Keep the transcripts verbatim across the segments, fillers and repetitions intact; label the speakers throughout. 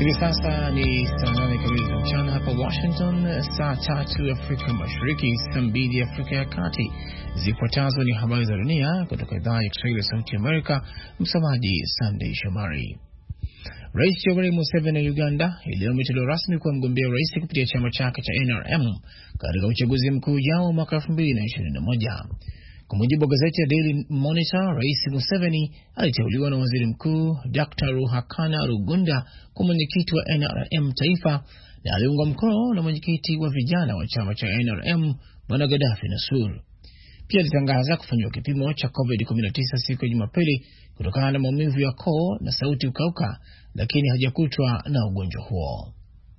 Speaker 1: Hivi sasa ni saa nane kamili za mchana hapa Washington, saa tatu Afrika Mashariki, saa mbili Afrika ya Kati. Zifuatazo ni habari za dunia kutoka idhaa ya Kiswahili ya Sauti ya Amerika. Msomaji Sunday Shomari. Rais Yoweri Museveni wa Uganda leo ameteuliwa rasmi kuwa mgombea rais kupitia chama chake cha N R M katika uchaguzi mkuu ujao mwaka elfu mbili na ishirini na moja. Kwa mujibu wa gazeti ya Daily Monitor, Rais Museveni aliteuliwa na Waziri Mkuu Doctor Ruhakana Rugunda kwa mwenyekiti wa N R M taifa na aliungwa mkono na mwenyekiti wa vijana wa chama cha N R M Bwana Gaddafi Nasur. Pia alitangaza kufanywa kipimo cha COVID kumi na tisa siku ya Jumapili kutokana na maumivu ya koo na sauti kukauka, lakini hajakutwa na ugonjwa huo.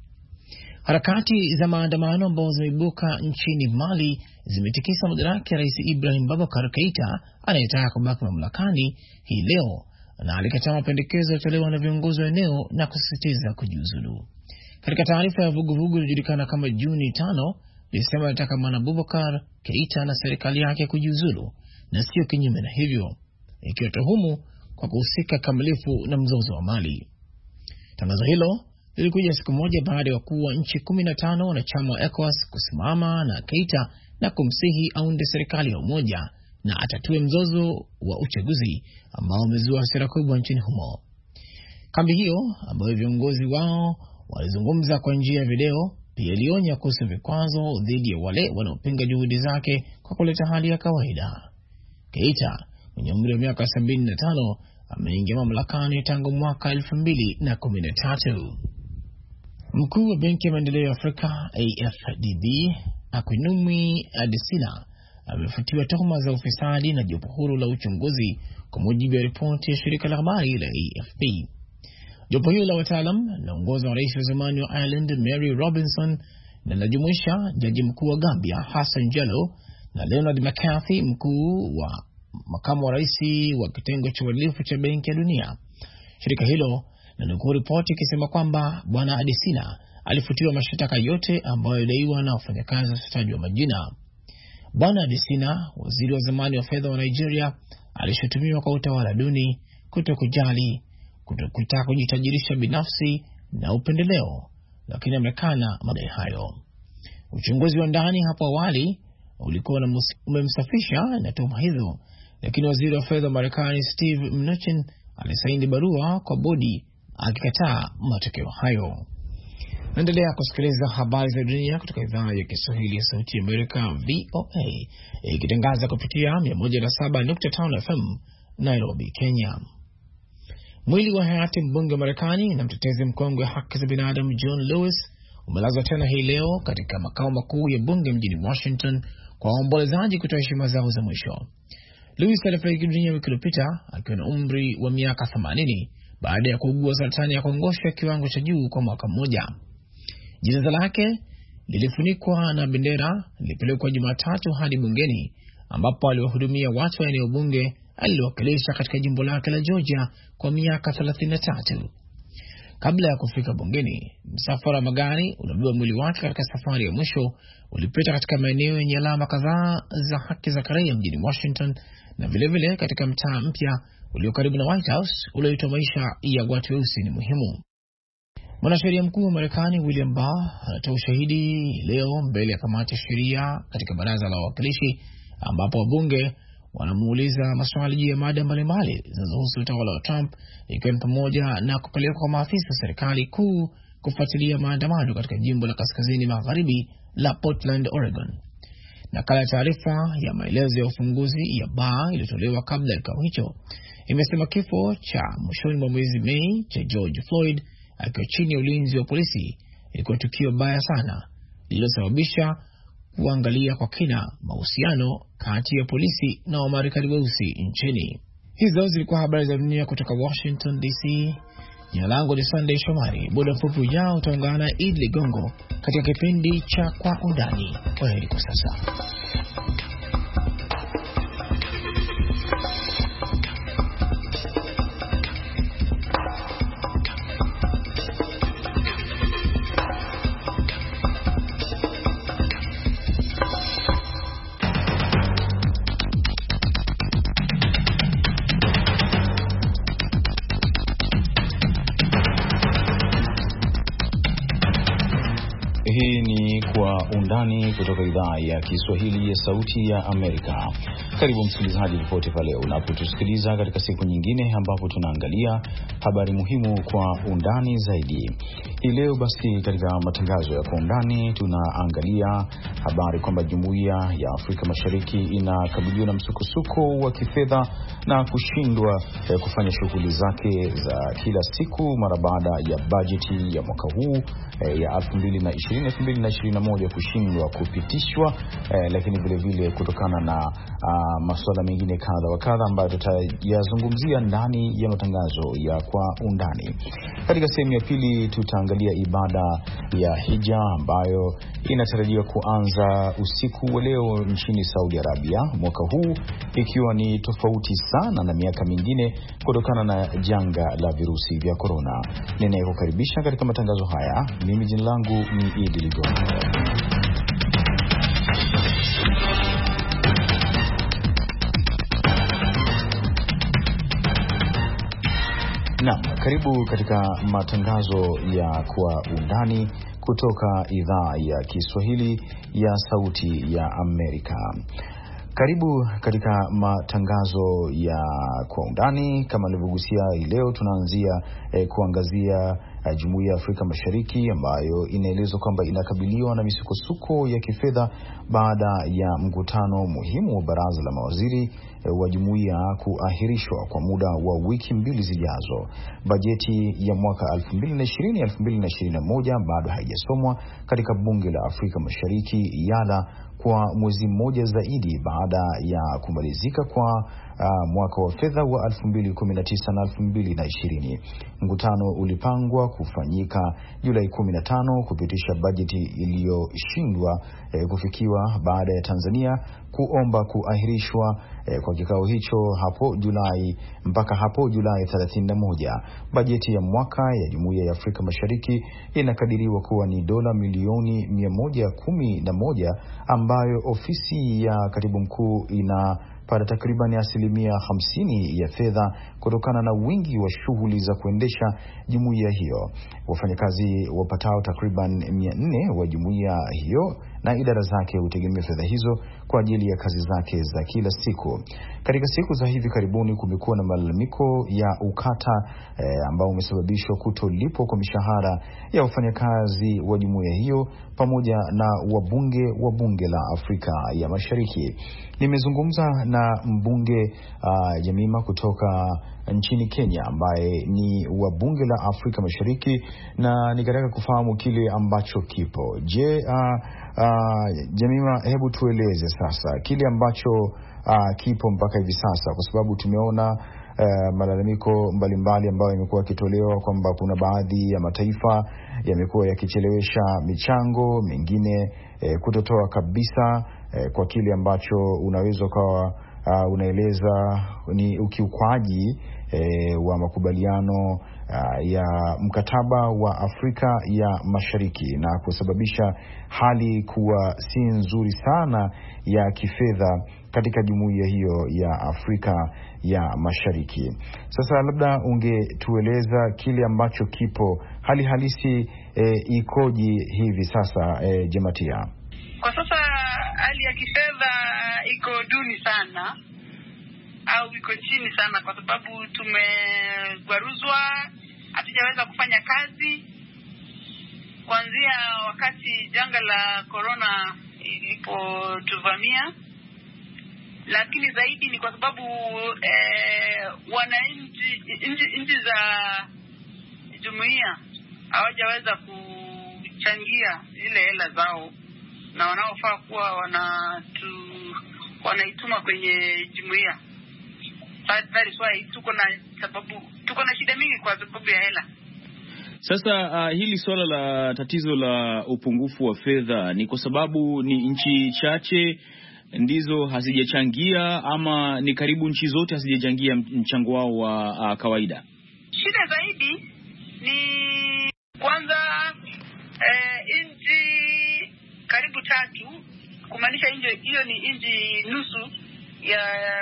Speaker 1: Harakati za maandamano ambazo zimeibuka nchini Mali zimetikisa madaraka ya Rais Ibrahim Boubacar Keita anayetaka kubaki mamlakani hii leo, na alikataa mapendekezo yaliyotolewa na viongozi wa eneo na kusisitiza kujiuzulu. Katika taarifa ya vuguvugu iliyojulikana kama Juni tano, ilisema anataka Bwana Boubacar Keita na serikali yake kujiuzulu na sio kinyume na hivyo, ikiwa tuhumu kwa kuhusika kamilifu na mzozo wa Mali. Tangazo hilo lilikuja siku moja baada ya wakuu wa nchi kumi na tano wanachama wa ECOWAS kusimama na Keita na kumsihi aunde serikali ya umoja na atatue mzozo wa uchaguzi ambao umezua hasira kubwa nchini humo. Kambi hiyo ambayo viongozi wao walizungumza kwa njia ya video pia ilionya kuhusu vikwazo dhidi ya wale wanaopinga juhudi zake kwa kuleta hali ya kawaida. Keita mwenye umri wa miaka sabini na tano ameingia mamlakani tangu mwaka elfu mbili na kumi na tatu. Mkuu wa Benki ya Maendeleo ya Afrika A F D B Akinwumi Adesina amefutiwa tuhuma za ufisadi na jopo huru la uchunguzi, kwa mujibu wa ripoti ya shirika la habari la A F P. Jopo hilo la wataalam linaongozwa na rais wa zamani wa Ireland Mary Robinson na linajumuisha jaji mkuu wa Gambia Hassan Jallow na Leonard McCarthy, mkuu wa makamu wa rais wa kitengo cha uadilifu cha Benki ya Dunia. Shirika hilo linanukuu ripoti ikisema kwamba Bwana Adesina alifutiwa mashtaka yote ambayo yalidaiwa na wafanyakazi wasitajwa majina. Bwana Adesina, waziri wa zamani wa fedha wa Nigeria, alishutumiwa kwa utawala duni, kutokujali, kutaka kujitajirisha binafsi na upendeleo, lakini amekana madai hayo. Uchunguzi wa ndani hapo awali ulikuwa umemsafisha na tuhuma hizo, lakini waziri wa fedha wa Marekani Steve Mnuchin alisaini barua kwa bodi akikataa matokeo hayo. Naendelea kusikiliza habari za dunia kutoka idhaa ya Kiswahili ya Sauti ya Amerika V O A, ikitangaza kupitia mia moja na saba nukta tano F M Nairobi, Kenya. Mwili wa hayati mbunge wa Marekani na mtetezi mkongwe wa haki za binadamu John Lewis umelazwa tena hii leo katika makao makuu ya bunge mjini Washington kwa waombolezaji kutoa heshima zao za mwisho. Lewis alifariki dunia wiki iliyopita akiwa na umri wa miaka themanini baada ya kuugua saratani ya kongosho kiwango cha juu kwa mwaka mmoja. Jeneza lake lilifunikwa na bendera lilipelekwa Jumatatu hadi bungeni, ambapo aliwahudumia watu wa eneo bunge alilowakilisha katika jimbo lake la Georgia kwa miaka thelathini na tatu. Kabla ya kufika bungeni, msafara wa magari ulibeba mwili wake katika safari ya mwisho ulipita katika maeneo yenye alama kadhaa za haki za kiraia mjini Washington na vile vile katika mtaa mpya ulio karibu na White House ulioitwa maisha ya watu weusi ni muhimu. Mwanasheria mkuu wa Marekani William Barr anatoa ushahidi leo mbele ya kamati ya sheria katika baraza la wawakilishi, ambapo wabunge wanamuuliza maswali juu ya mada mbalimbali zinazohusu utawala wa Trump, ikiwa ni pamoja na kupelekwa kwa maafisa wa serikali kuu kufuatilia maandamano katika jimbo la kaskazini magharibi la Portland, Oregon. Nakala ya taarifa ya maelezo ya ufunguzi ya Barr iliyotolewa kabla ya kikao hicho imesema kifo cha mwishoni mwa mwezi Mei cha George Floyd akiwa chini ya ulinzi wa polisi ilikuwa tukio baya sana lililosababisha kuangalia kwa kina mahusiano kati ya polisi na Wamarekani weusi nchini. Hizo zilikuwa habari za dunia kutoka Washington D C. Jina langu ni Sunday Shomari. Muda mfupi ujao utaungana na Id Ligongo katika kipindi cha Kwa Undani. Kwa heri kwa sasa.
Speaker 2: Hii ni Kwa Undani kutoka idhaa ya Kiswahili ya Sauti ya Amerika. Karibu msikilizaji popote pale unapotusikiliza katika siku nyingine ambapo tunaangalia habari muhimu kwa undani zaidi. Hii leo basi katika matangazo ya Kwa Undani tunaangalia habari kwamba Jumuiya ya Afrika Mashariki inakabiliwa na msukosuko wa kifedha na kushindwa eh, kufanya shughuli zake za kila siku mara baada ya bajeti ya mwaka huu eh, ya elfu mbili na ishirini elfu mbili na ishirini na moja kushindwa kupitishwa, eh, lakini vile vile kutokana na uh, masuala mengine kadha wa kadha ambayo tutayazungumzia ndani ya matangazo ya Kwa Undani. Katika sehemu ya pili tutaangalia ibada ya hija ambayo inatarajiwa kuanza usiku wa leo nchini Saudi Arabia, mwaka huu ikiwa ni tofauti sana na miaka mingine kutokana na janga la virusi vya corona. Ninayekukaribisha katika matangazo haya, mimi jina langu ni Idi Ligongo. Naam, karibu katika matangazo ya Kwa Undani kutoka idhaa ya Kiswahili ya Sauti ya Amerika. Karibu katika matangazo ya Kwa Undani. Kama nilivyogusia, leo tunaanzia eh, kuangazia eh, Jumuiya ya Afrika Mashariki ambayo inaelezwa kwamba inakabiliwa na misukosuko ya kifedha baada ya mkutano muhimu wa baraza la mawaziri eh, wa jumuiya kuahirishwa kwa muda wa wiki mbili zijazo. Bajeti ya mwaka elfu mbili na ishirini elfu mbili na ishirini na moja bado haijasomwa katika bunge la Afrika Mashariki yala kwa mwezi mmoja zaidi baada ya kumalizika kwa uh, mwaka wa fedha wa elfu mbili kumi na tisa na elfu mbili na ishirini. Mkutano ulipangwa kufanyika Julai kumi na tano kupitisha bajeti iliyoshindwa eh, kufikiwa baada ya Tanzania kuomba kuahirishwa eh, kwa kikao hicho hapo Julai mpaka hapo Julai thelathini na moja. Bajeti ya mwaka ya Jumuiya ya Afrika Mashariki inakadiriwa kuwa ni dola milioni mia moja kumi na moja ambayo ofisi ya Katibu Mkuu ina para takriban asilimia hamsini ya fedha kutokana na wingi wa shughuli za kuendesha jumuiya hiyo. Wafanyakazi wapatao takriban mia nne wa jumuiya hiyo na idara zake hutegemea fedha hizo kwa ajili ya kazi zake za kila siku. Katika siku za hivi karibuni kumekuwa na malalamiko ya ukata eh, ambao umesababishwa kutolipwa kwa mishahara ya wafanyakazi wa jumuiya hiyo pamoja na wabunge wa bunge la Afrika ya Mashariki. Nimezungumza na mbunge uh, Jamima kutoka nchini Kenya ambaye ni wa bunge la Afrika Mashariki na nikataka kufahamu kile ambacho kipo. Je, uh, uh, Jamima, hebu tueleze sasa kile ambacho uh, kipo mpaka hivi sasa, kwa sababu tumeona uh, malalamiko mbalimbali ambayo yamekuwa yakitolewa kwamba kuna baadhi ya mataifa yamekuwa yakichelewesha michango, mengine eh, kutotoa kabisa eh, kwa kile ambacho unaweza kwa uh, unaeleza ni ukiukwaji E, wa makubaliano uh, ya mkataba wa Afrika ya Mashariki na kusababisha hali kuwa si nzuri sana ya kifedha katika jumuiya hiyo ya Afrika ya Mashariki. Sasa labda ungetueleza kile ambacho kipo, hali halisi e, ikoje hivi sasa e, Jematia?
Speaker 3: Kwa sasa hali ya kifedha iko duni sana au iko chini sana kwa sababu tumegwaruzwa, hatujaweza kufanya kazi kuanzia wakati janga la corona ilipotuvamia, lakini zaidi ni kwa sababu eh, wananchi nchi za jumuiya hawajaweza kuchangia zile hela zao na wanaofaa kuwa wanatu wanaituma kwenye jumuiya. That is why tuko na sababu tuko na shida mingi kwa sababu ya hela.
Speaker 4: Sasa uh, hili swala la tatizo la upungufu wa fedha ni kwa sababu ni nchi chache ndizo hazijachangia ama ni karibu nchi zote hazijachangia mchango wao wa uh, kawaida?
Speaker 3: Shida zaidi ni kwanza eh, nchi karibu tatu, kumaanisha nje hiyo ni nchi nusu ya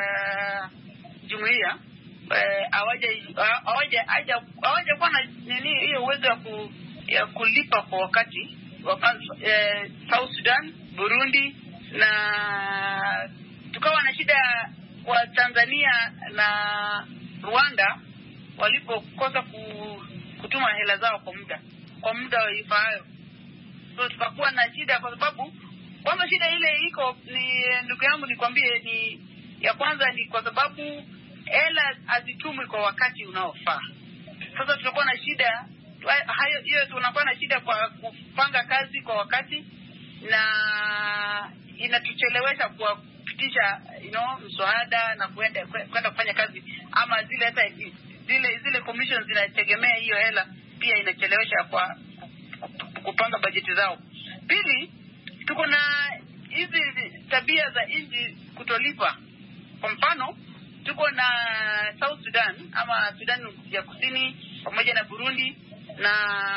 Speaker 3: jumuiya hawaja hawaja hawaja hawaja kwa na nini hiyo uwezo ya ku, ya kulipa kwa wakati eh, South Sudan, Burundi, na tukawa na shida wa Tanzania na Rwanda walipokosa kutuma hela zao kwa muda kwa muda ifaayo. So tukakuwa na shida kwa sababu kwanza shida ile iko ni ndugu yangu nikwambie ni ya kwanza ni kwa sababu hela hazitumwi kwa wakati unaofaa. Sasa tunakuwa na shida hayo hiyo tunakuwa na shida kwa kupanga kazi kwa wakati na inatuchelewesha kwa kupitisha you know mswada na kwenda kwenda kufanya kazi ama zile hata zile zile commissions zinategemea hiyo hela pia inachelewesha kwa kupanga bajeti zao. Pili, tuko na hizi tabia za nchi kutolipa. Kwa mfano, tuko na South Sudan ama Sudan ya Kusini pamoja na Burundi na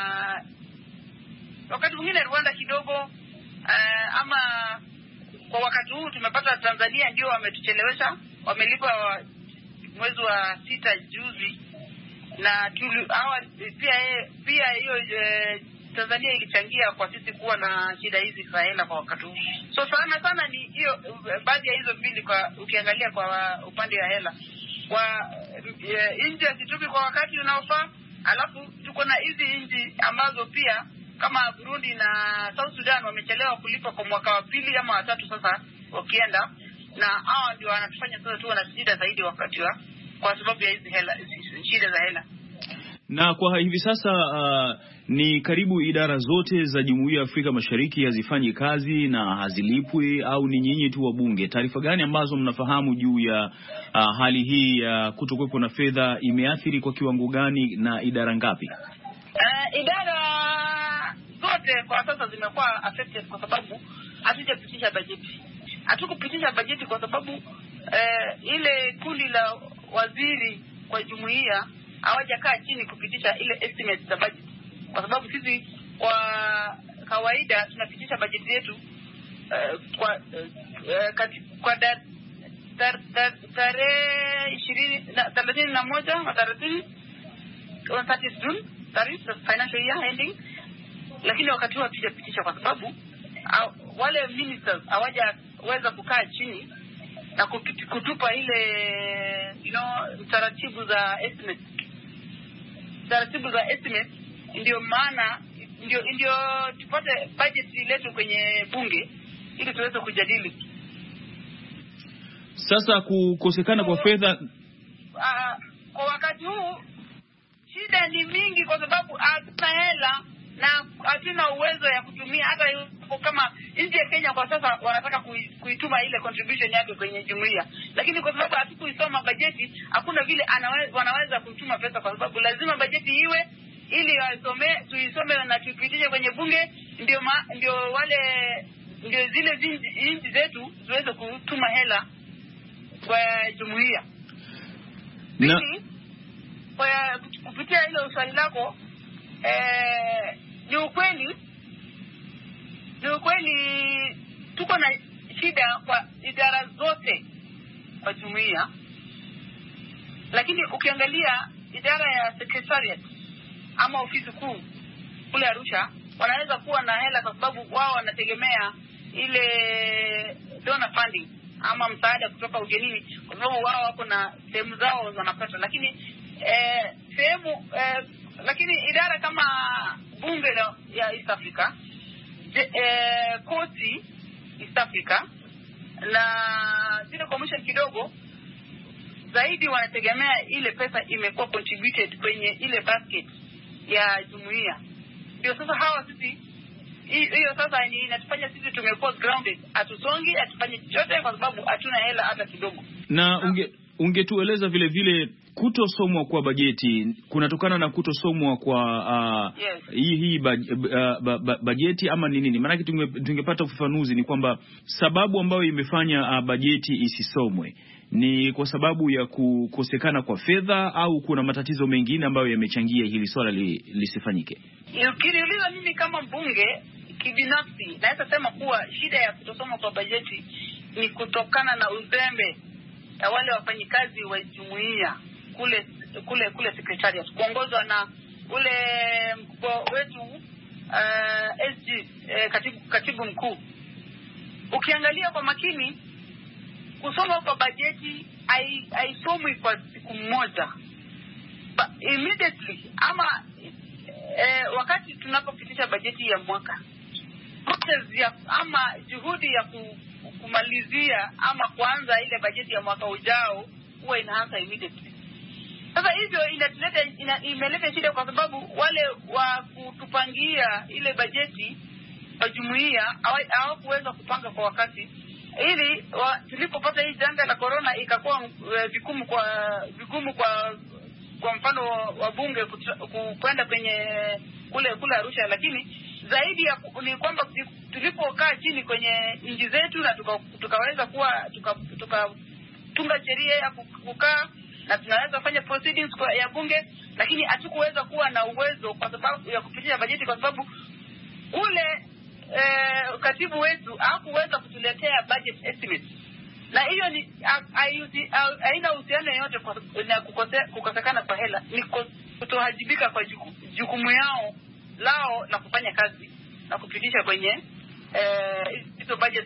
Speaker 3: wakati mwingine Rwanda kidogo uh, ama kwa wakati huu tumepata Tanzania ndio wametuchelewesha, wamelipa mwezi wa sita juzi na tuli, hawa pia pia hiyo e, Tanzania ilichangia kwa sisi kuwa na shida hizi za hela kwa wakati huu. So sana sana ni hiyo baadhi ya hizo mbili kwa ukiangalia kwa upande wa hela. Kwa e, nchi hazitupi kwa wakati unaofaa, alafu tuko na hizi nchi ambazo pia kama Burundi na South Sudan wamechelewa kulipa kwa mwaka wa pili ama wa tatu sasa wakienda, na hao ndio wanatufanya sasa tu wana shida zaidi wakati wa kwa sababu ya hizi hela shida za hela.
Speaker 4: Na kwa hivi sasa uh, ni karibu idara zote za Jumuiya ya Afrika Mashariki hazifanyi kazi na hazilipwi au ni nyinyi tu wabunge? Taarifa gani ambazo mnafahamu juu ya uh, hali hii ya uh, kutokuwepo na fedha imeathiri kwa kiwango gani na idara ngapi?
Speaker 3: Uh, idara zote kwa sasa zimekuwa affected kwa sababu hatujapitisha bajeti. Hatukupitisha bajeti kwa sababu uh, ile kundi la waziri kwa jumuiya hawajakaa chini kupitisha ile estimate za budget. Kwa sababu sisi kwa kawaida tunapitisha bajeti yetu uh, kwa uh, kati, kwa da, dar, dar, tarehe ishirini na thelathini na moja na thelathini on thirtieth June, tarikh the financial year ending. Lakini wakati huo hatujapitisha kwa sababu uh, wale ministers hawajaweza kukaa chini na kutupa ile you know taratibu za estimate taratibu za estimate ndio maana ndio ndio tupate budget letu kwenye bunge ili tuweze kujadili.
Speaker 4: Sasa kukosekana kwa fedha
Speaker 3: uh, kwa wakati huu shida ni mingi kwa sababu hatuna hela na hatuna uwezo ya kutumia hata kama nchi ya Kenya kwa sasa wanataka kuituma ile contribution yake kwenye jumuiya, lakini kwa sababu hatukuisoma bajeti hakuna vile anaweza wanaweza kutuma pesa kwa sababu lazima bajeti iwe ili wasome tuisome na tuipitishe kwenye bunge ndio ma, ndio wale ndio zile nchi zetu ziweze kutuma hela kwa jumuiya.
Speaker 4: Na
Speaker 3: kwa kupitia ile uswali lako eh ni ukweli ni ukweli tuko na shida kwa idara zote kwa jumuiya, lakini ukiangalia idara ya secretariat ama ofisi kuu kule Arusha wanaweza kuwa na hela kwa sababu wao wanategemea ile donor funding ama msaada kutoka ugenini kwa sababu wao wako na sehemu zao wanapata, lakini eh, sehemu eh, lakini idara kama bunge ya East Africa Je, eh, koti East Africa na zile commission kidogo zaidi wanategemea ile pesa imekuwa contributed kwenye ile basket ya jumuiya. Ndio sasa hawa sisi hiyo sasa ni inatufanya sisi tumekuwa grounded, hatusongi, hatufanye chochote kwa sababu hatuna hela hata kidogo.
Speaker 4: Na unge ungetueleza vile vile kutosomwa kwa bajeti kunatokana na kutosomwa kwa uh,
Speaker 3: yes.
Speaker 4: hii hii baj, uh, ba, ba, bajeti ama ni nini? Maana tunge, tungepata ufafanuzi ni kwamba sababu ambayo imefanya uh, bajeti isisomwe ni kwa sababu ya kukosekana kwa fedha au kuna matatizo mengine ambayo yamechangia hili swala li, lisifanyike?
Speaker 3: Ukiniuliza mimi kama mbunge kibinafsi naweza sema kuwa shida ya kutosoma kwa bajeti ni kutokana na uzembe ya wale wafanyikazi wa jumuiya kule kule kule secretariat kuongozwa na ule mkubwa wetu uh, S G uh, katibu, katibu mkuu, ukiangalia kwa makini kusoma kwa bajeti haisomwi kwa siku moja. But immediately ama eh, wakati tunapopitisha bajeti ya mwaka, process ya ama juhudi ya kumalizia ama kuanza ile bajeti ya mwaka ujao huwa inaanza immediately. Sasa hivyo inatuleta ina, imeleta shida kwa sababu wale wa kutupangia ile bajeti wa jumuiya hawakuweza kupanga kwa wakati, ili tulipopata hii janga la corona ikakuwa vigumu kwa vigumu kwa kwa mfano wa bunge kwenda kwenye kule kule Arusha. Lakini zaidi ya ni kwamba tulipokaa chini kwenye nchi zetu na tuka, tukaweza kuwa tukatunga tuka, tuka sheria ya kukaa na tunaweza kufanya proceedings kwa ya bunge, lakini hatukuweza kuwa na uwezo kwa sababu ya kupitisha bajeti kwa sababu ule eh, katibu wetu hakuweza kutuletea budget estimate. Na hiyo ni haina uhusiano yote na kukosekana kwa hela, ni kutohajibika kwa jukumu yao lao na kufanya kazi na kupitisha kwenye hizo eh, budget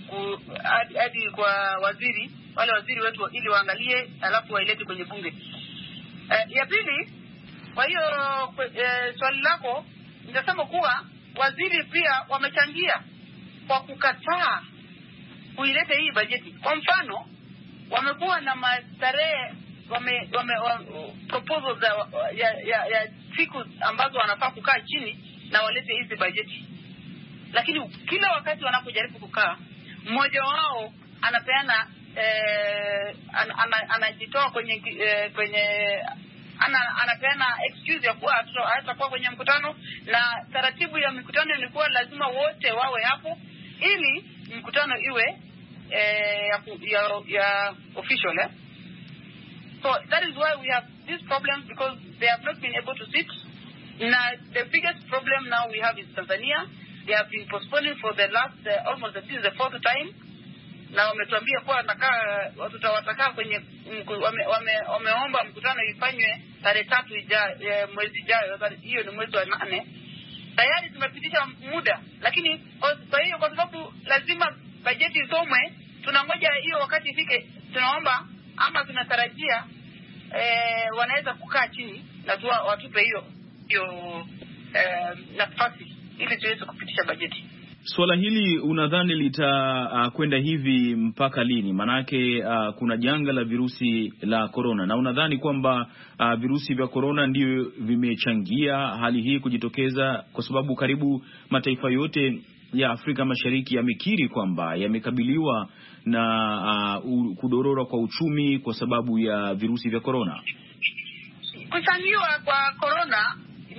Speaker 3: hadi kwa waziri wale waziri wetu ili waangalie alafu wailete kwenye bunge. Eh, ya pili, kwa hiyo eh, swali lako ningesema kuwa waziri pia wamechangia kwa kukataa kuileta hii bajeti. Kwa mfano, wamekuwa na mastarehe wame, wame, wame proposals ya, ya, ya siku ambazo wanafaa kukaa chini na walete hizi bajeti. Lakini kila wakati wanapojaribu kukaa, mmoja wao anapeana eh, an, an, anajitoa kwenye eh, kwenye ana anapeana excuse ya kuwa hatakuwa kwenye mkutano, na taratibu ya mikutano ilikuwa lazima wote wawe hapo ili mkutano iwe eh, ya, ya, ya official eh? So that is why we have this problem, because they have not been able to sit. Now the biggest problem now we have is Tanzania. They have been postponing for the last uh, almost this is the fourth time. Na wametuambia kwa watakaa tutawatakaa kwenye wame, wame, wameomba mkutano ifanywe tarehe tatu ijayo mwezi ijayo, hiyo ni mwezi wa nane. Tayari tumepitisha muda, lakini kwa hiyo kwa sababu lazima bajeti isomwe, tunangoja hiyo wakati ifike. Tunaomba ama tunatarajia eh, wanaweza kukaa chini na tuwa, watupe hiyo hiyo eh, nafasi ili tuweze kupitisha bajeti.
Speaker 4: Swala hili unadhani litakwenda uh, hivi mpaka lini? Manake uh, kuna janga la virusi la corona, na unadhani kwamba uh, virusi vya corona ndio vimechangia hali hii kujitokeza, kwa sababu karibu mataifa yote ya Afrika Mashariki yamekiri kwamba yamekabiliwa na uh, kudorora kwa uchumi kwa sababu ya virusi vya corona?
Speaker 3: Kuchangiwa kwa corona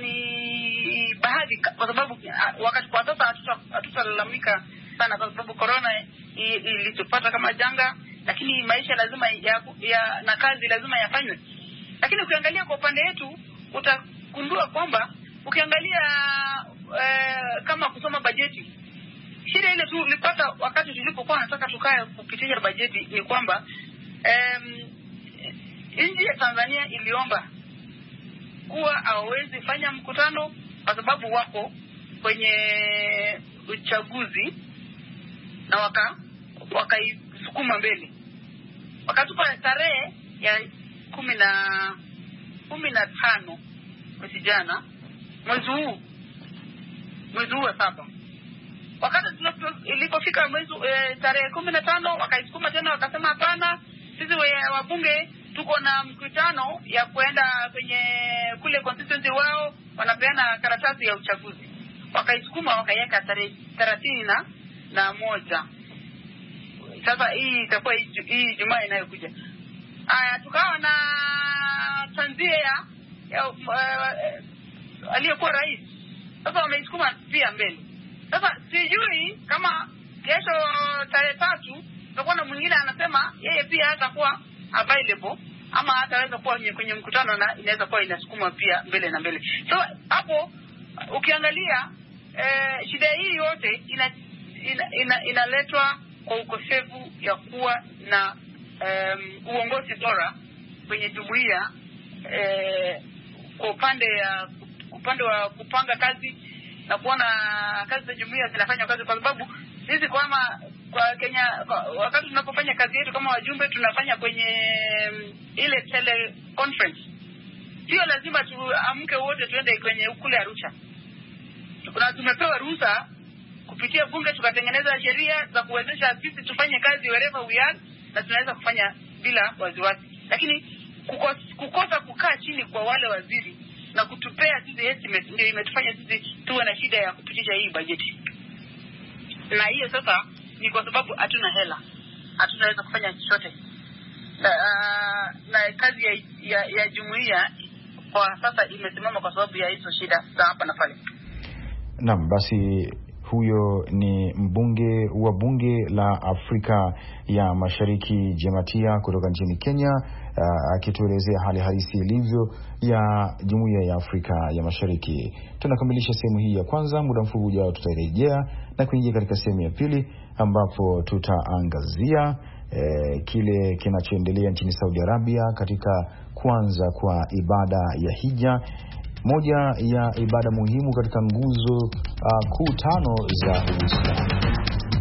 Speaker 3: ni baadhi, kwa sababu wakati kwa sasa hatutalalamika sana kwa sababu corona ilitupata kama janga, lakini maisha lazima ya, ya na kazi lazima yafanywe. Lakini ukiangalia kwa upande wetu utagundua kwamba ukiangalia eh, kama kusoma bajeti, shida ile tu ulipata wakati tulipokuwa nataka tukae kupitisha bajeti ni kwamba um, nchi ya Tanzania iliomba kuwa hawezi fanya mkutano kwa sababu wako kwenye uchaguzi, na waka wakaisukuma mbele. Wakatupa tarehe ya kumi na kumi na tano mwezi jana, mwezi huu mwezi huu wa saba. Wakati ilipofika mwezi e, tarehe kumi na tano wakaisukuma tena, wakasema hapana, sisi wabunge tuko na mkutano ya kuenda kwenye kule constituency wao, wanapeana karatasi ya uchaguzi. Wakaisukuma wakaiweka tarehe thelathini na na moja. Sasa hii itakuwa hii Jumaa inayokuja. Aya, tukawa na tanzia ya, ya uh, aliyekuwa rais. Sasa wameisukuma pia mbele. Sasa sijui kama kesho tarehe tatu tutakuwa na mwingine anasema yeye pia hatakuwa available ama hataweza kuwa kwenye mkutano, na inaweza kuwa inasukuma pia mbele na mbele. So hapo ukiangalia eh, shida hii yote ina, ina, ina, inaletwa kwa ukosefu ya kuwa na um, uongozi bora kwenye jumuiya eh, kwa upande ya upande wa kupanga kazi na kuona kazi za jumuiya zinafanya kazi, kwa sababu sisi kama kwa Kenya kwa, wakati tunapofanya kazi yetu kama wajumbe tunafanya kwenye ile tele conference. Sio lazima tuamke wote tuende kwenye ukule Arusha. Kuna tumepewa ruhusa kupitia bunge tukatengeneza sheria za kuwezesha sisi tufanye kazi wherever we are, na tunaweza kufanya bila wasiwasi. Lakini kukosa, kukosa kukaa chini kwa wale waziri na kutupea sisi estimate ndio imetufanya sisi tuwe na shida ya kupitisha hii bajeti. Na hiyo sasa ni kwa sababu hatuna hela. Hatunaweza kufanya chochote. Na, uh, na kazi ya, ya, ya jumuiya kwa sasa imesimama kwa sababu ya hizo shida za hapa na pale.
Speaker 2: Naam, basi huyo ni mbunge wa bunge la Afrika ya Mashariki Jematia kutoka nchini Kenya, uh, akituelezea hali halisi ilivyo ya Jumuiya ya Afrika ya Mashariki. Tunakamilisha sehemu hii ya kwanza. Muda mfupi ujao tutarejea na kuingia katika sehemu ya pili ambapo tutaangazia eh, kile kinachoendelea nchini Saudi Arabia katika kuanza kwa ibada ya hija, moja ya ibada muhimu katika nguzo uh, kuu tano za Uislamu.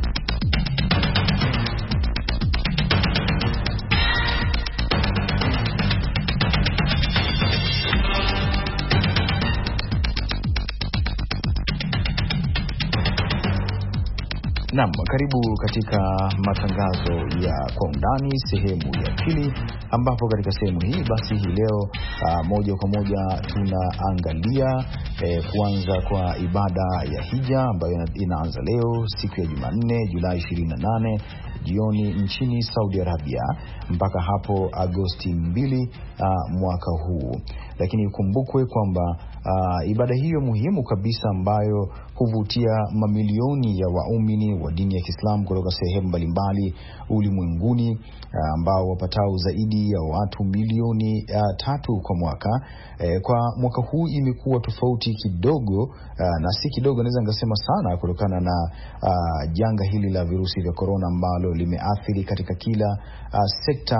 Speaker 2: Naam, karibu katika matangazo ya Kwa Undani sehemu ya pili, ambapo katika sehemu hii basi hii leo uh, moja kwa moja tunaangalia eh, kuanza kwa ibada ya hija ambayo inaanza leo siku ya Jumanne Julai ishirini na nane jioni nchini Saudi Arabia mpaka hapo Agosti mbili uh, mwaka huu. Lakini kumbukwe kwamba uh, ibada hiyo muhimu kabisa ambayo huvutia mamilioni ya waumini wa dini ya Kiislamu kutoka sehemu mbalimbali ulimwenguni, uh, ambao wapatao zaidi ya watu milioni uh, tatu kwa mwaka. Eh, kwa mwaka huu imekuwa tofauti kidogo, uh, na si kidogo naweza ngasema sana, kutokana na uh, janga hili la virusi vya corona ambalo limeathiri katika kila uh, sekta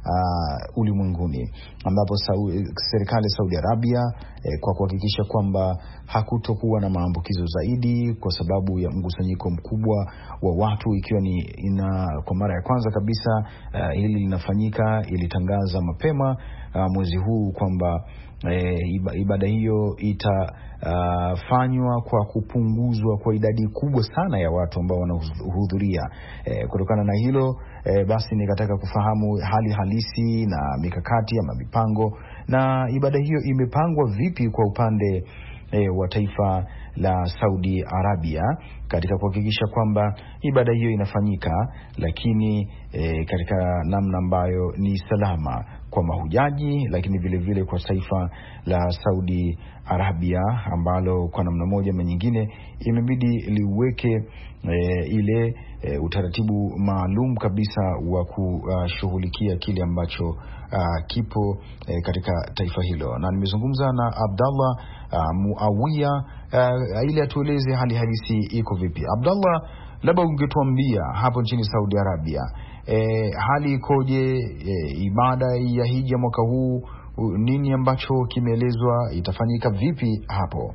Speaker 2: uh, ulimwenguni, ambapo serikali ya Saudi Arabia eh, kwa kuhakikisha kwamba hakutokuwa na maambukizo zaidi kwa sababu ya mkusanyiko mkubwa wa watu, ikiwa ni ina kwa mara ya kwanza kabisa uh, hili linafanyika, ilitangaza mapema uh, mwezi huu kwamba E, ibada hiyo itafanywa uh, kwa kupunguzwa kwa idadi kubwa sana ya watu ambao wanahudhuria. E, kutokana na hilo e, basi nikataka kufahamu hali halisi na mikakati ama mipango, na ibada hiyo imepangwa vipi kwa upande e, wa taifa la Saudi Arabia katika kuhakikisha kwamba ibada hiyo inafanyika, lakini e, katika namna ambayo ni salama kwa mahujaji, lakini vile vile kwa taifa la Saudi Arabia ambalo kwa namna moja ama nyingine imebidi liweke e, ile e, utaratibu maalum kabisa wa kushughulikia kile ambacho uh, kipo e, katika taifa hilo. Na nimezungumza na Abdallah uh, Muawiya uh, ili atueleze hali halisi iko vipi. Abdallah, labda ungetuambia hapo nchini Saudi Arabia E, hali ikoje? E, ibada ya hija mwaka huu nini ambacho kimeelezwa, itafanyika vipi hapo?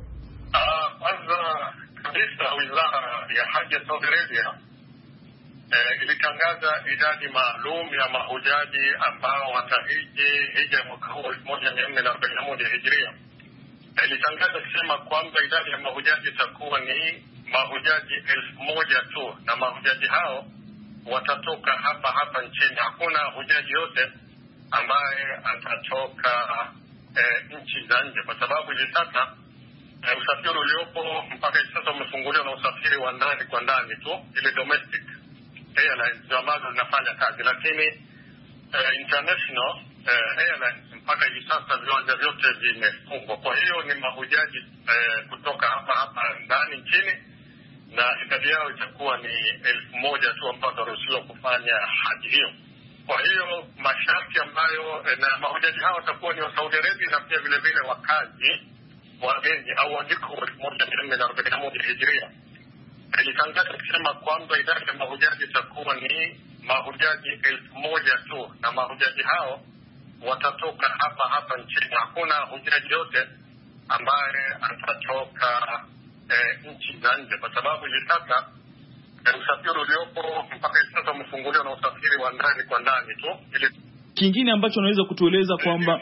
Speaker 5: Kwanza uh, kabisa wizara ya haji ya Saudi Arabia eh, ilitangaza idadi maalum ya mahujaji ambao watahiji hija mwaka huu elfu moja mia nne arobaini na moja Hijria. Ilitangaza kusema kwamba idadi ya mahujaji itakuwa ni mahujaji elfu moja tu, na mahujaji hao watatoka hapa hapa nchini. Hakuna hujaji yote ambaye atatoka eh, nchi za nje, kwa sababu hivi sasa eh, usafiri uliopo mpaka hivi sasa umefunguliwa na usafiri wa ndani kwa ndani tu, ile domestic airlines ambazo zinafanya kazi, lakini eh, international eh, airlines mpaka hivi sasa viwanja vyote vimefungwa. Kwa hiyo ni mahujaji eh, kutoka hapa hapa ndani nchini, na idadi yao itakuwa ni elfu moja tu ambao wataruhusiwa kufanya haji hiyo. Kwa hiyo masharti ambayo na mahujaji hao watakuwa ni wa Saudi Arabia na pia vile vile wakazi wageni au wajiko elfu moja mia nne arobaini na moja Hijria. Ilitangaza kusema kwamba idadi ya mahujaji itakuwa ni mahujaji elfu moja tu, na mahujaji hao watatoka hapa hapa nchini. Hakuna hujaji yote ambaye atatoka eh, nchi za nje, kwa sababu hivi sasa eh, usafiri uliopo mpaka hivi sasa umefunguliwa na usafiri wa ndani kwa ndani tu. Ili
Speaker 4: kingine ambacho unaweza kutueleza kwamba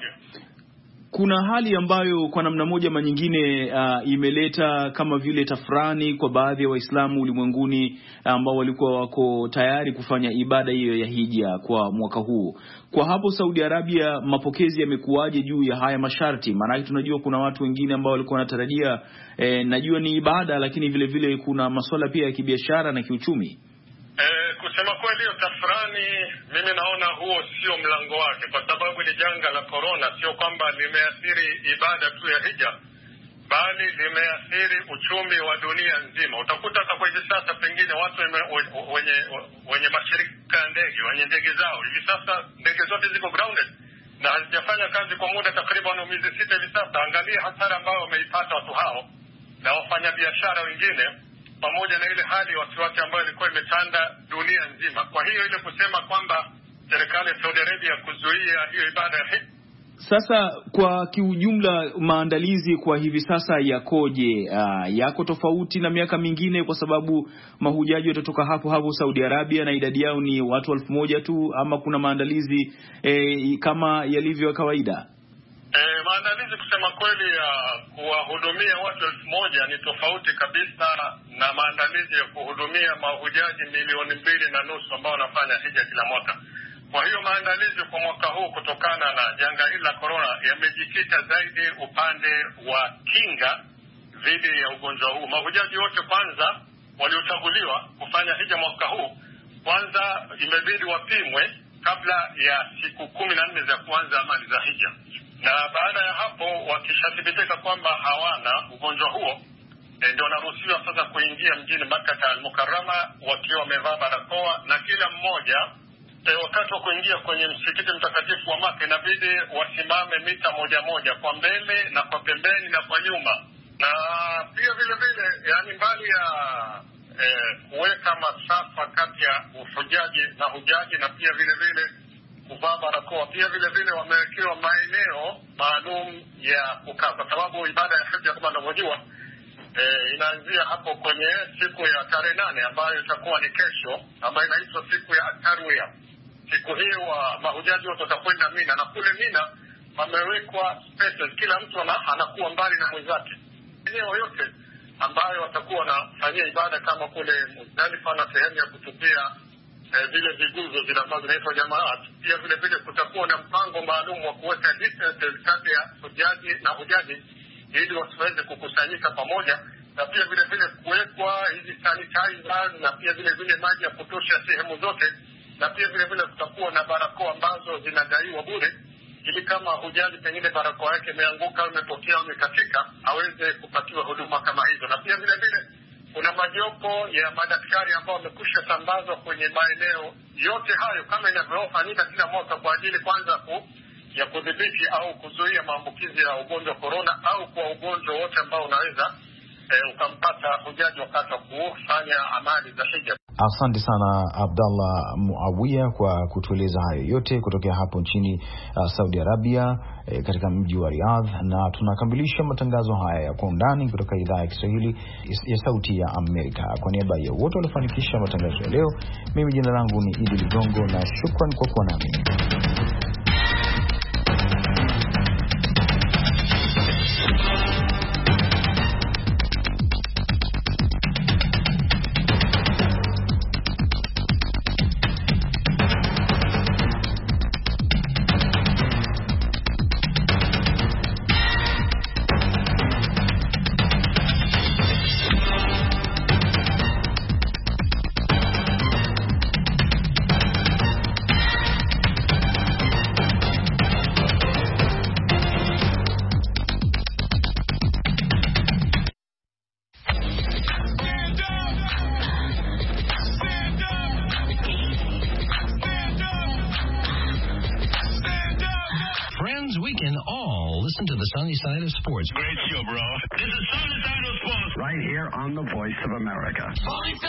Speaker 4: kuna hali ambayo kwa namna moja ama nyingine uh, imeleta kama vile tafrani kwa baadhi ya Waislamu ulimwenguni ambao walikuwa wako tayari kufanya ibada hiyo ya hija kwa mwaka huu. Kwa hapo Saudi Arabia, mapokezi yamekuwaje juu ya haya masharti? Maana tunajua kuna watu wengine ambao walikuwa wanatarajia eh, najua ni ibada, lakini vile vile kuna masuala pia ya kibiashara na kiuchumi.
Speaker 5: Eh, kusema kweli hiyo tafrani mimi naona huo sio mlango wake, kwa sababu ile janga la corona sio kwamba limeathiri ibada tu ya hija, bali limeathiri uchumi wa dunia nzima. Utakuta hata kwa hivi sasa pengine watu wenye wenye mashirika ya ndege, wenye ndege zao hivi sasa ndege zote ziko grounded na hazijafanya kazi kwa muda takriban miezi sita hivi sasa. Angalia hasara ambayo wameipata watu hao na wafanyabiashara wengine, pamoja na ile hali wasiwasi ambayo ilikuwa imetanda dunia nzima. Kwa hiyo ile kusema kwamba serikali ya Saudi Arabia kuzuia hiyo ibada ya hija.
Speaker 4: Sasa kwa kiujumla maandalizi kwa hivi sasa yakoje? Uh, yako tofauti na miaka mingine kwa sababu mahujaji watatoka hapo hapo Saudi Arabia na idadi yao ni watu elfu moja tu, ama kuna maandalizi eh, kama yalivyo kawaida?
Speaker 5: Eh, maandalizi kusema kweli ya kuwahudumia watu elfu moja ni tofauti kabisa na maandalizi ya kuhudumia mahujaji milioni mbili na nusu ambao wanafanya hija kila mwaka. Kwa hiyo maandalizi kwa mwaka huu kutokana na janga hili la corona yamejikita zaidi upande wa kinga dhidi ya ugonjwa huu. Mahujaji wote kwanza waliochaguliwa kufanya hija mwaka huu, kwanza imebidi wapimwe kabla ya siku kumi na nne za kuanza amali za hija. Na baada ya hapo wakishathibitika kwamba hawana ugonjwa huo, e, ndio wanaruhusiwa sasa kuingia mjini Makkah al-Mukarrama wakiwa wamevaa barakoa, na kila mmoja e, wakati wa kuingia kwenye msikiti mtakatifu wa Makkah inabidi wasimame mita moja moja kwa mbele na kwa pembeni na kwa nyuma. Na pia vile vile yani mbali ya e, kuweka masafa kati ya uhujaji na hujaji na pia vile vile kuvaa barakoa, pia vile vile wamewekewa maeneo maalum ya kukaa, kwa sababu ibada ya hija kama unavyojua e, inaanzia hapo kwenye siku ya tarehe nane ambayo itakuwa ni kesho, ambayo inaitwa siku ya Tarwiya. Siku hiyo wa mahujaji wote watakwenda Mina, na kule Mina wamewekwa spaces, kila mtu anakuwa mbali na mwenzake. Eneo yote ambayo watakuwa wanafanyia ibada kama kule Muzdalifa na sehemu ya kutupia vile viguzo vile ambavyo vinaitwa jamaat, pia vile vile kutakuwa na mpango maalum wa kuweka distance kati ya hujaji na hujaji ili wasiweze kukusanyika pamoja, na pia vile vile kuwekwa hizi sanitizers na pia vile vile maji ya kutosha sehemu zote, na pia vile vile kutakuwa na barakoa ambazo zinadaiwa bure ili kama hujaji pengine barakoa yake imeanguka au imetokea au imekatika aweze kupatiwa huduma kama hizo. Na pia vile vile kuna majopo ya madaktari ambao wamekusha sambazwa kwenye maeneo yote hayo kama inavyofanyika kila mwaka kwa ajili kwanza ku, ya kudhibiti au kuzuia maambukizi ya ugonjwa corona au kwa ugonjwa wote ambao unaweza e, ukampata hujaji wakati wa kufanya amali za hija.
Speaker 2: Asante sana Abdallah Muawiya kwa kutueleza hayo yote kutokea hapo nchini uh, Saudi Arabia eh, katika mji wa Riyadh. Na tunakamilisha matangazo haya ya kwa undani kutoka idhaa ya Kiswahili ya Sauti ya Amerika. Kwa niaba ya wote waliofanikisha matangazo ya leo, mimi jina langu ni Idi Ligongo na shukran kwa kuwa nami.
Speaker 6: To the Sunny Side of Sports.
Speaker 7: Great show, bro. This is Sunny Side of Sports.
Speaker 6: Right here on the Voice of America.